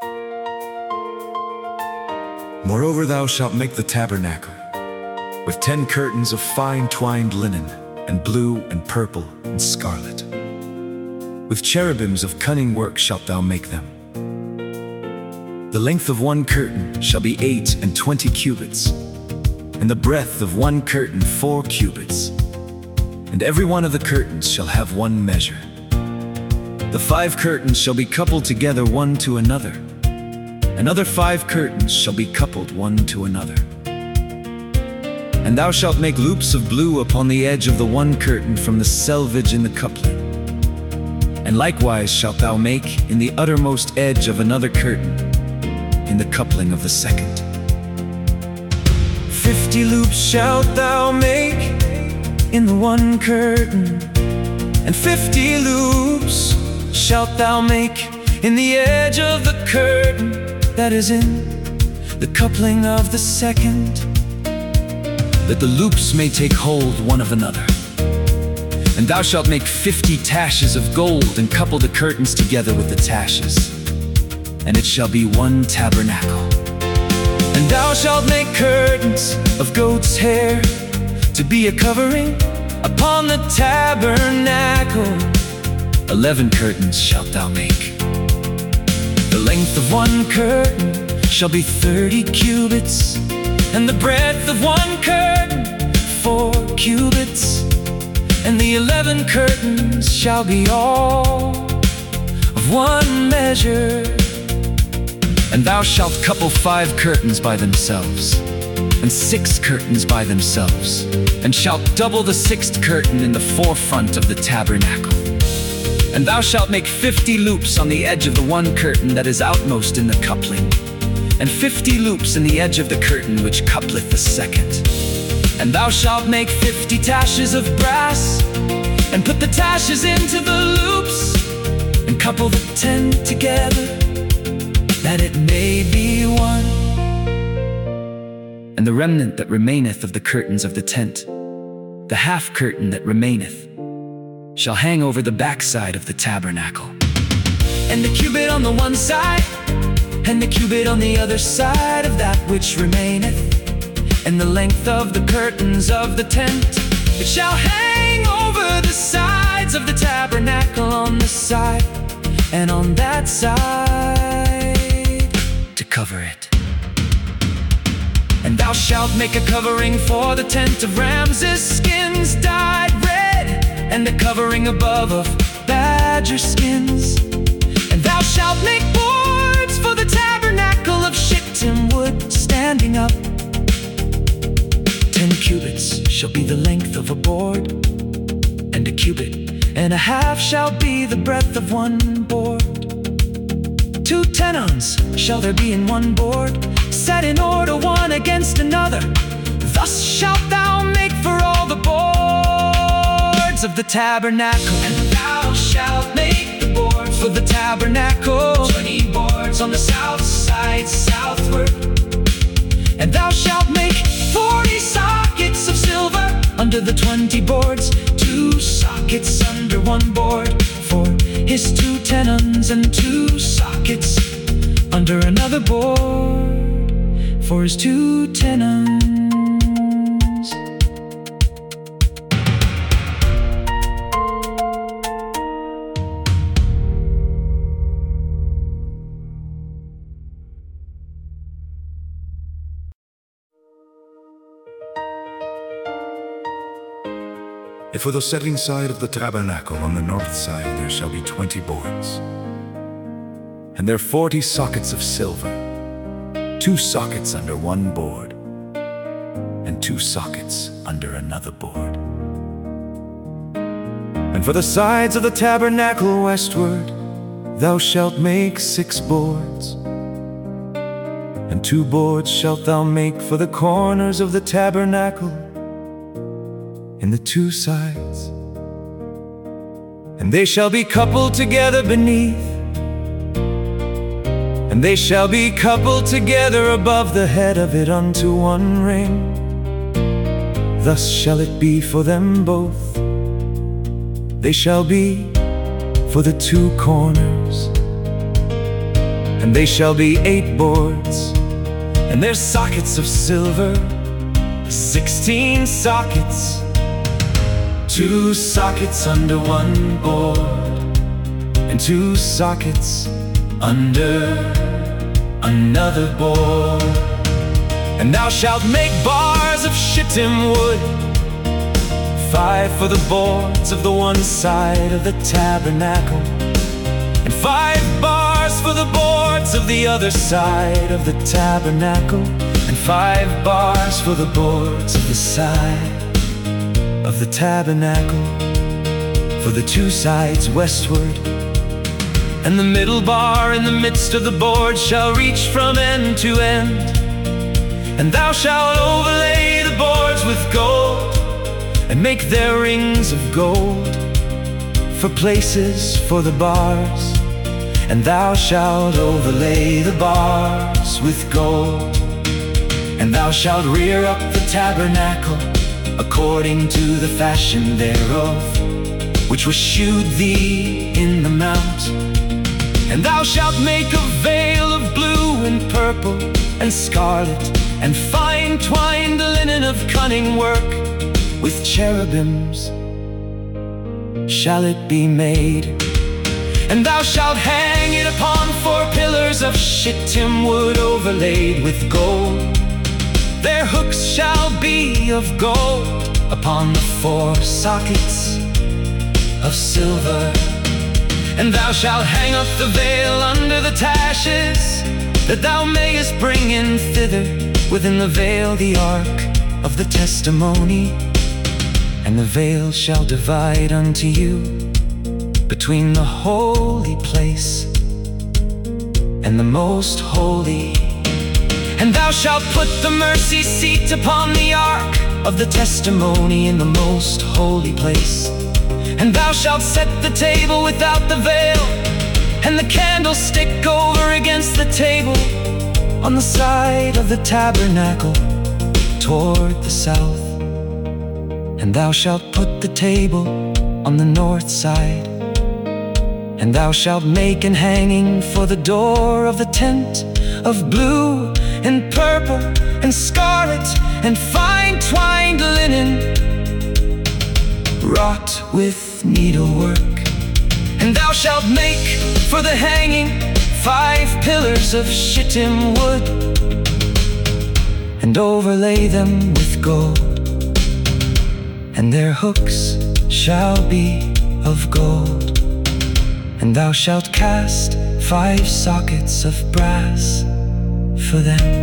Moreover, thou shalt make the tabernacle with 10 curtains of fine twined linen, and blue, and purple, and scarlet. With cherubims of cunning work shalt thou make them. The length of one curtain shall be 28 cubits, and the breadth of one curtain 4 cubits. And every one of the curtains shall have one measure. The 5 curtains shall be coupled together one to another. Another 5 curtains shall be coupled one to another. And thou shalt make loops of blue upon the edge of the one curtain from the selvage in the coupling. And likewise shalt thou make in the uttermost edge of another curtain in the coupling of the second. 50 loops shalt thou make in the one curtain, and 50 loops shalt thou make in the edge of the curtain that is in the coupling of the second, that the loops may take hold one of another. And thou shalt make 50 taches of gold, and couple the curtains together with the taches, and it shall be one tabernacle. And thou shalt make curtains of goat's hair to be a covering upon the tabernacle. 11 curtains shalt thou make. The length of one curtain shall be 30 cubits, and the breadth of one curtain 4 cubits. And the 11 curtains shall be all of one measure. And thou shalt couple 5 curtains by themselves, and 6 curtains by themselves, and shalt double the 6th curtain in the forefront of the tabernacle. And thou shalt make 50 loops on the edge of the one curtain that is outmost in the coupling, and 50 loops in the edge of the curtain which coupleth the second. And thou shalt make 50 taches of brass, and put the taches into the loops, and couple the 10 together, that it may be one. And the remnant that remaineth of the curtains of the tent, the half curtain that remaineth, shall hang over the backside of the tabernacle. And the cubit on the one side, and the cubit on the other side of that which remaineth, and the length of the curtains of the tent, it shall hang over the sides of the tabernacle on this side and on that side to cover it. And thou shalt make a covering for the tent of ram's skins dyed red, and a covering above of badger skins. And thou shalt make boards for the tabernacle of shittim wood standing up. 10 cubits shall be the length of a board, and a cubit and a half shall be the breadth of one board. 2 tenons shall there be in one board, set in order one against another. Thus shalt thou make for all the boards of the tabernacle. And thou shalt make the boards for the tabernacle, 20 boards on the south side southward. And thou shalt make 40 sockets of silver under the 20 boards, 2 sockets under one board for his 2 tenons, and 2 sockets under another board for his 2 tenons. And for the setting side of the tabernacle on the north side there shall be 20 boards, and there 40 sockets of silver, 2 sockets under one board, and 2 sockets under another board. And for the sides of the tabernacle westward thou shalt make 6 boards, and 2 boards shalt thou make for the corners of the tabernacle in the 2 sides. And they shall be coupled together beneath, and they shall be coupled together above the head of it unto one ring. Thus shall it be for them both. They shall be for the 2 corners. and they shall be 8 boards, and their sockets of silver, 16 sockets, 2 sockets under one board, and 2 sockets under another board. And thou shalt make bars of shittim wood, 5 for the boards of the one side of the tabernacle, and 5 bars for the boards of the other side of the tabernacle, and 5 bars for the boards of the side of the tabernacle, for the 2 sides westward. And the middle bar in the midst of the board shall reach from end to end. And thou shalt overlay the boards with gold, and make their rings of gold for places for the bars. And thou shalt overlay the bars with gold. And thou shalt rear up the tabernacle according to the fashion thereof, which was shewed thee in the mount. And thou shalt make a veil of blue and purple and scarlet, and fine twined linen of cunning work, with cherubims shall it be made. And thou shalt hang it upon 4 pillars of shittim wood overlaid with gold. Their hooks shall be of gold upon the 4 sockets of silver. And thou shalt hang up the veil under the taches, that thou mayest bring in thither within the veil the ark of the testimony. And the veil shall divide unto you between the holy place and the most holy. And thou shalt put the mercy seat upon the ark of the testimony in the most holy place. And thou shalt set the table without the veil, and the candlestick over against the table on the side of the tabernacle toward the south. And thou shalt put the table on the north side. And thou shalt make an hanging for the door of the tent of blue and purple and scarlet and fine twined linen, wrought with needlework. And thou shalt make for the hanging 5 pillars of shittim wood, and overlay them with gold. And their hooks shall be of gold. And thou shalt cast 5 sockets of brass for them.